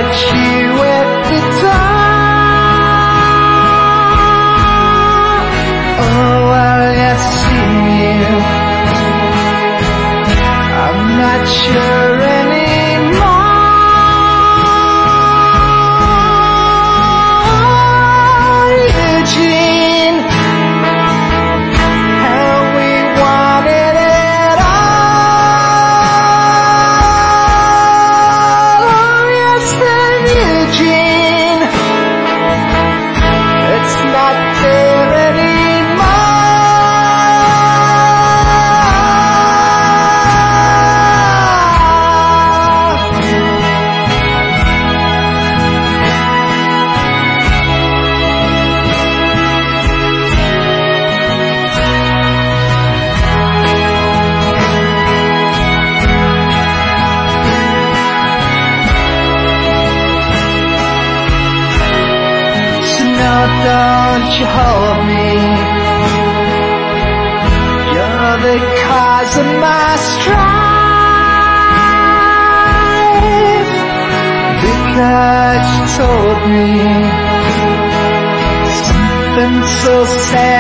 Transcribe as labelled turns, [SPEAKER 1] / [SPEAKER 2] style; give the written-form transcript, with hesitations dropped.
[SPEAKER 1] met you at the door. Oh, well, I've seen you. I'm not sure anymore. Eugene, how we wanted it all. Oh, yes, then Eugene, it's not there anymore. So now don't you hold me. You're the cause of my strife, because you told me something so sad